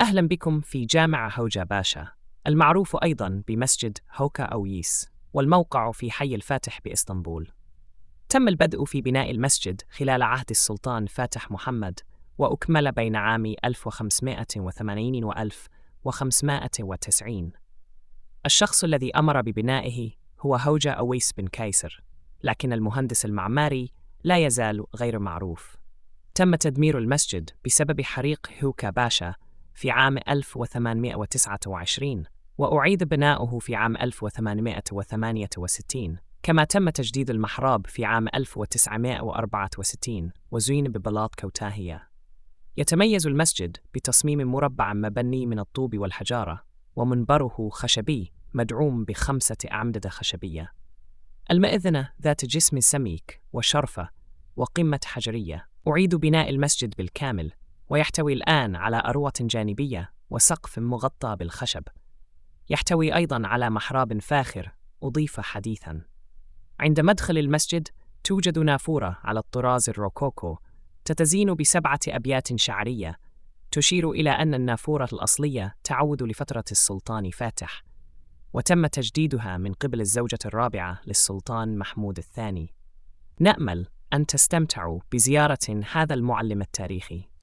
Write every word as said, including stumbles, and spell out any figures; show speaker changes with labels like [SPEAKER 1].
[SPEAKER 1] أهلا بكم في جامع هوجة باشا، المعروف أيضا بمسجد هوكا أويس، والموقع في حي الفاتح بإسطنبول. تم البدء في بناء المسجد خلال عهد السلطان فاتح محمد، وأكمل بين عام ألف وخمسمائة وثمانين و ألف وخمسمائة وتسعين. الشخص الذي أمر ببنائه هو هوجة أويس بن كايسر، لكن المهندس المعماري لا يزال غير معروف. تم تدمير المسجد بسبب حريق هوكا باشا في عام ألف وثمانمائة وتسعة وعشرين، وأعيد بناؤه في عام ألف وثمانمائة وثمانية وستين، كما تم تجديد المحراب في عام ألف وتسعمائة وأربعة وستين وزين ببلاط كوتاهية. يتميز المسجد بتصميم مربع مبني من الطوب والحجارة، ومنبره خشبي مدعوم بخمسة أعمدة خشبية. المئذنة ذات جسم سميك وشرفة وقمة حجرية. أعيد بناء المسجد بالكامل، ويحتوي الآن على أروة جانبية وسقف مغطى بالخشب. يحتوي أيضاً على محراب فاخر أضيف حديثاً. عند مدخل المسجد توجد نافورة على الطراز الروكوكو تتزين بسبعة أبيات شعرية تشير إلى أن النافورة الأصلية تعود لفترة السلطان فاتح، وتم تجديدها من قبل الزوجة الرابعة للسلطان محمود الثاني. نأمل أن تستمتعوا بزيارة هذا المعلم التاريخي.